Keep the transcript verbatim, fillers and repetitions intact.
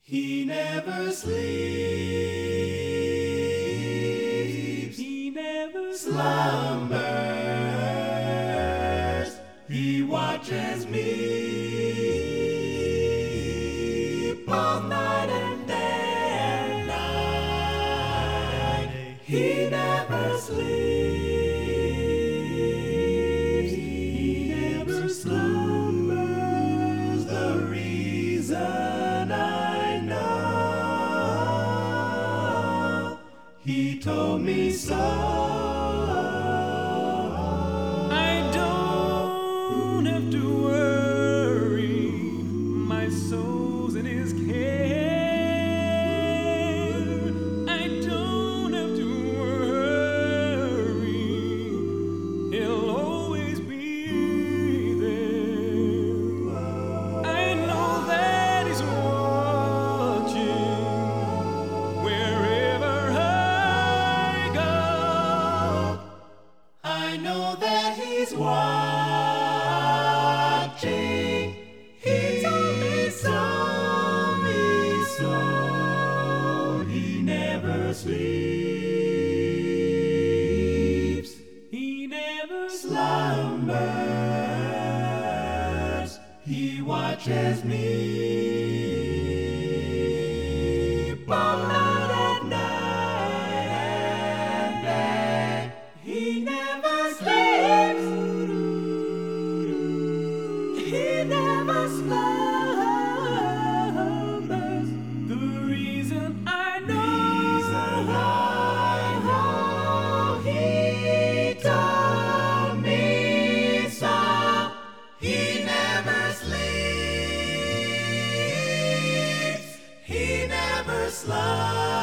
He never sleeps. He never slumbers. He watches me both night and day. Night. He never sleeps. He never slumbers. The reason I know, he told me so. I don't have to worry, my soul's in his care. I don't have to worry, he'll always be there. I know that he's watching wherever I go. I know that he's watching. He told me so, me so. He never sleeps. He never slumbers. He watches me both night and night and day. He never sleeps. He never slumbers. The reason I know, reason I know, he told me so. He never sleeps. He never slumbers.